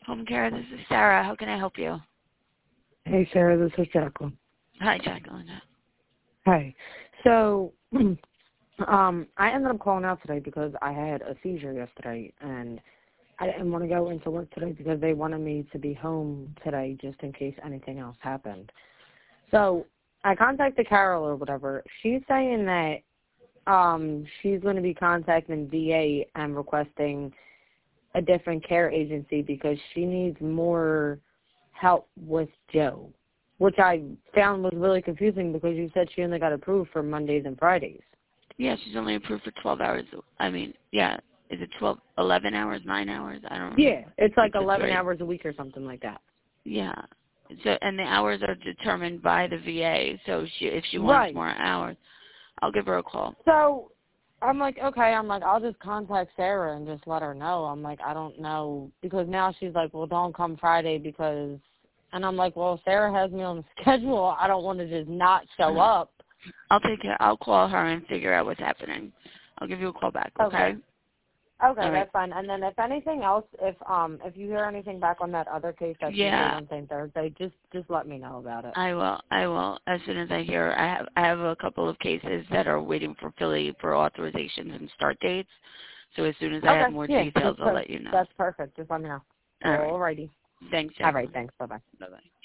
Home care, this is Sarah. How can I help you? Hey, Sarah, this is Jacqueline. Hi, Jacqueline. Hi. So, I ended up calling out today because I had a seizure yesterday, and I didn't want to go into work today because they wanted me to be home today just in case anything else happened. So, I contacted Carol or whatever. She's saying that she's going to be contacting VA and requesting a different care agency because she needs more help with Joe, which I found was really confusing because you said she only got approved for Mondays and Fridays. Yeah, she's only approved for 12 hours. I mean, yeah. Is it 11 hours, 9 hours? I don't know. Yeah, it's like 11 right. hours a week or something like that. Yeah. So, and the hours are determined by the VA. So if she wants Right. more hours, I'll give her a call. So I'm like, okay, I'll just contact Sarah and just let her know. I'm like, I don't know, because now she's like, well, don't come Friday because, and I'm like, well, Sarah has me on the schedule. I don't want to just not show up. I'll call her and figure out what's happening. I'll give you a call back, okay? Okay, All right. that's fine. And then if anything else, if you hear anything back on that other case that's Wednesday and Thursday, just let me know about it. I will. As soon as I hear, I have a couple of cases that are waiting for Philly for authorizations and start dates. So as soon as I have more details, I'll let you know. That's perfect. Just let me know. All right. Alrighty. Thanks, All right. Jacqueline. Thanks. Bye bye. Bye bye.